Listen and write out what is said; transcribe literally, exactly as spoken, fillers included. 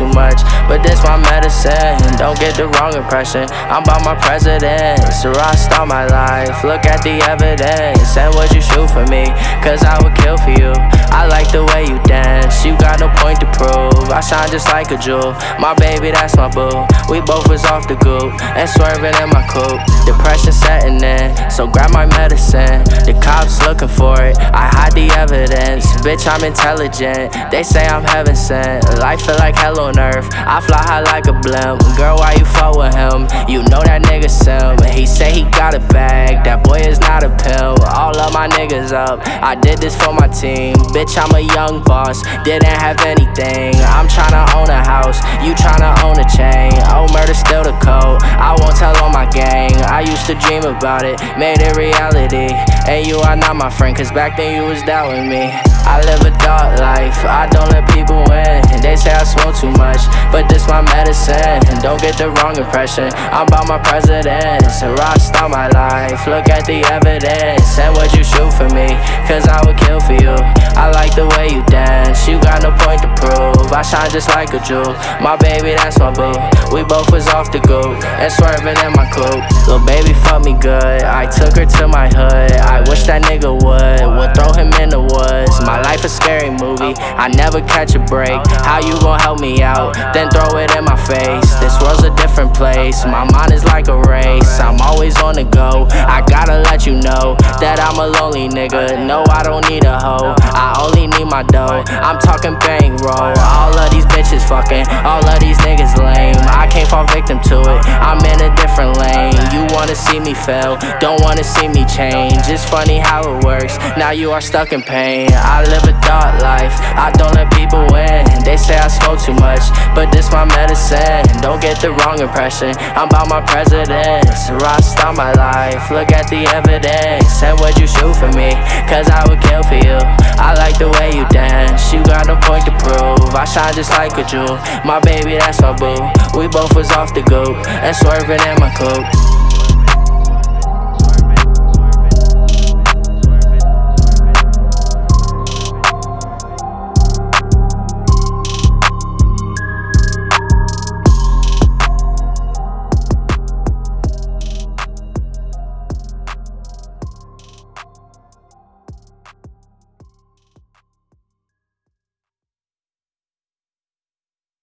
too much, but this my medicine. Don't get the wrong impression, I'm about my presidents. A rock star my life, look at the evidence. And would you shoot for me? Cause I would kill for you. I like the way you dance, you got no point to prove. I shine just like a jewel, my baby that's my boo. We both was off the goop, and swerving in my coupe. Depression setting in, so grab my medicine. The cops looking for it, I hide the evidence. Bitch, I'm intelligent, they say I'm heaven sent. Life feel like hell on earth, I fly high like a blimp. Girl, why you fuck with him? You know that nigga simp. He say he got a bag, that boy is not a pimp. All of my niggas up, I did this for my team. Bitch, I'm a young boss, didn't have anything. I'm tryna own a house, you tryna own a chain. Oh, murder still the code, I won't tell on my gang. I used to dream about it, made it reality. And you are not my friend, cause back then you was doubting me. I live a dark life, I don't let people win. They say I smoke too much, but this my medicine. Don't get the wrong impression, I'm about my presidents. A rock star my life, look at the evidence. And would you shoot for me? Cause I would kill for you. I like the way you dance, you got no point to prove. I shine just like a jewel, my baby that's my boo. We both was off the goop, and swerving in my coupe. Little baby fuck me good, I took her to my hood. I wish that nigga would, would throw him in the woods. My life a scary movie, I never catch a break. How you gon' help me out, then throw it in my face? This world's a different place, my mind is like a race. I'm always on the go, I gotta let you know that I'm a lonely nigga. No, I don't need a hoe, I only need my dough. I'm talking bankroll, all of these bitches fucking, all of these niggas lame. I can't fall victim to it, I'm in a different lane. You wanna see me fail, don't wanna see me change. It's funny how it works, now you are stuck in pain. I live a dark life, I don't let people win. They say I smoke too much, but this my medicine. Don't get the wrong impression, I'm about my presidents. A rock star my life, look at the evidence. And would you shoot for me? Cause I would kill for you. I like the way you dance, you got no point to prove. I shine just like a jewel, my baby that's my boo. We both was off the goop, and swerving in my coupe.